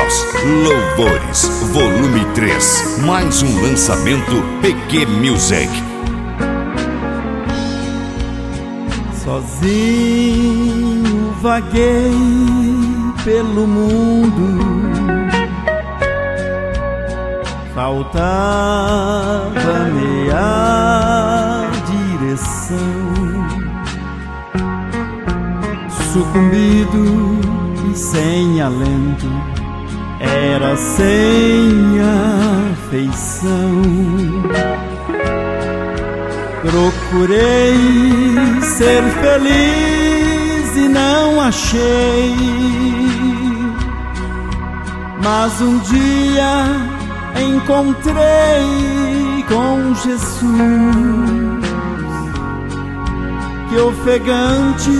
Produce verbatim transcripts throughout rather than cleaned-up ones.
Voz, Louvores, volume três. Mais um lançamento P Q Music. Sozinho vaguei pelo mundo, faltava-me a direção. Sucumbido e sem alento, era sem afeição. Procurei ser feliz e não achei, mas um dia encontrei com Jesus, que ofegante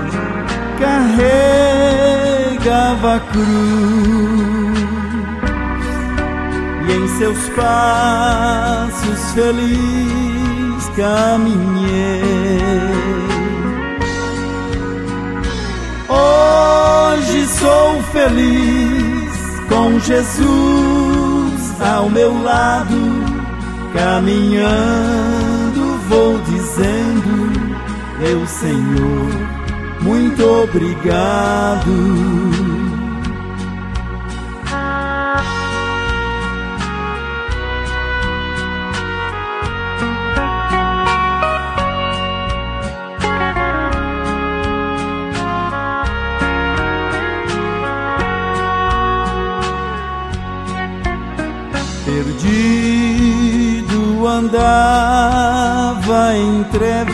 carregava a cruz, e em seus passos feliz caminhei. Hoje sou feliz com Jesus ao meu lado, caminhando vou dizendo: meu Senhor, muito obrigado. Perdido andava em trevas,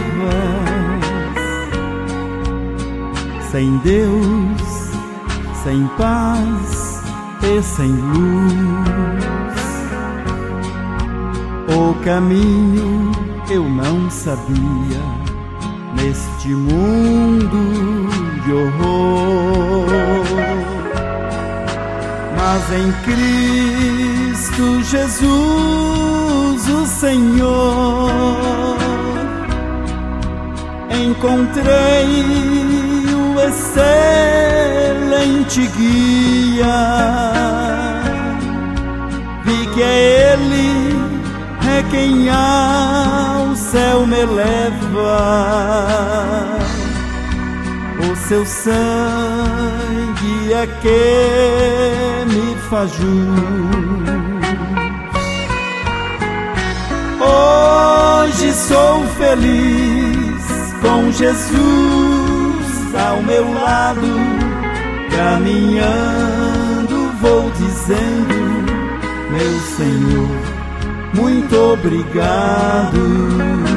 sem Deus, sem paz e sem luz. O caminho eu não sabia neste mundo de horror, mas em Cristo Jesus, o Senhor, encontrei o excelente guia. Vi que é Ele é quem ao céu me leva. O seu sangue é que me faz jus. Hoje sou feliz com Jesus ao meu lado, caminhando vou dizendo: meu Senhor, muito obrigado.